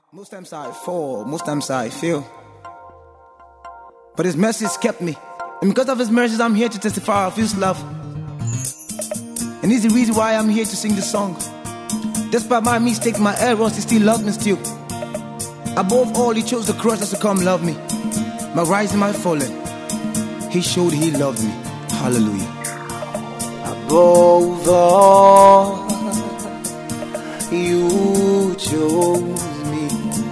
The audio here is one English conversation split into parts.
Most times I fall, most times I fail, but His mercies kept me, and because of His mercies I'm here to testify of His love. And it's the reason why I'm here to sing this song. Despite my mistakes, my errors, He still loved me still. Above all, He chose the cross just to come love me. My rising, my falling, He showed He loved me. Hallelujah. Above all, You chose me.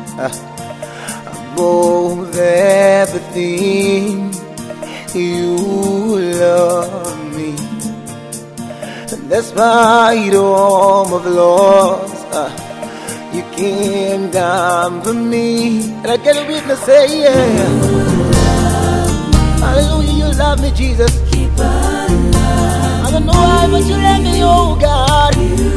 Above everything, You love me. And despite all my flaws, You came down for me. And I get a witness say, yeah, hallelujah, You love me, Jesus. Keep on loving. I don't know why, but You let me, oh God.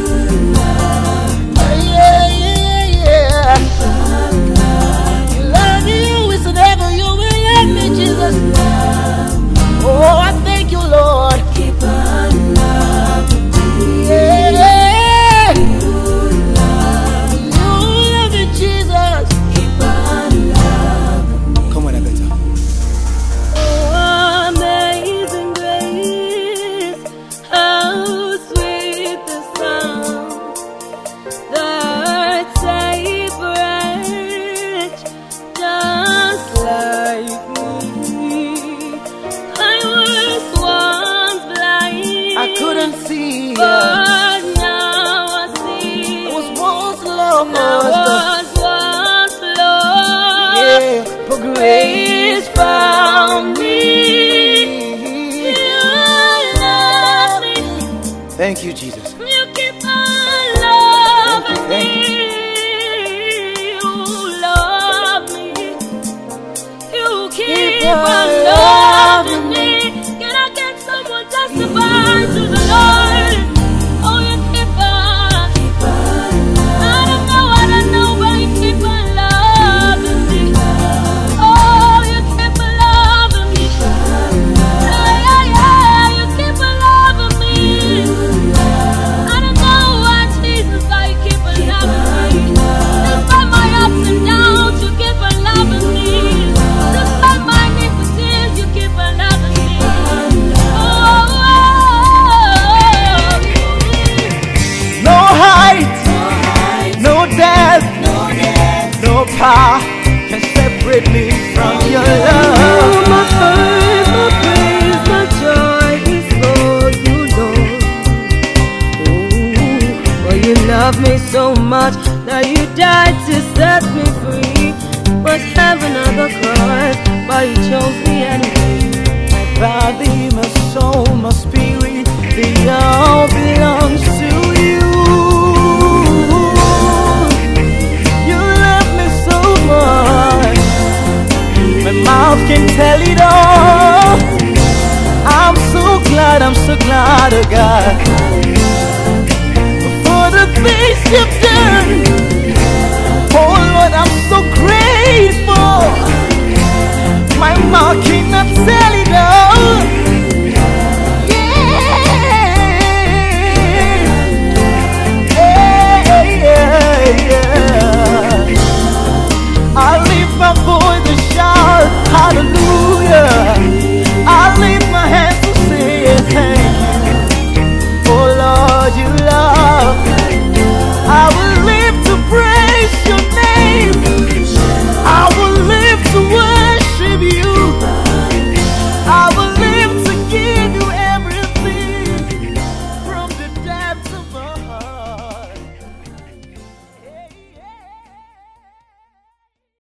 Oh, I thank You, Lord. Keep on loving me. Yeah. You love me, Jesus. Keep on loving me. Come on, I better. Oh, amazing grace, how sweet the sound that saved a wretch just like me. I couldn't see, but now I see. I was once lost, yeah, but grace found me. You love me. Thank You, Jesus. You keep on loving Thank me. You love me. You keep on loving me. Can I get someone testify to the Lord? Oh, You keep on. I don't know, but You keep on loving me. Oh, You keep on loving me. Yeah, You keep on loving me. I don't know why, Jesus, but You keep on loving me. Despite my ups and downs, You keep on loving me. Despite my iniquities, You keep on loving me. no height, no depth, no power can separate me from Your love. My praise, my praise, my joy is all You know. Oh, but You love me so much that You died to set me free. Was heaven on the cross, but You chose me anyway. My body, my soul, my spirit, they all belongs to You. You love me so much, my mouth can tell it all. I'm so glad, oh God, for the things You've done.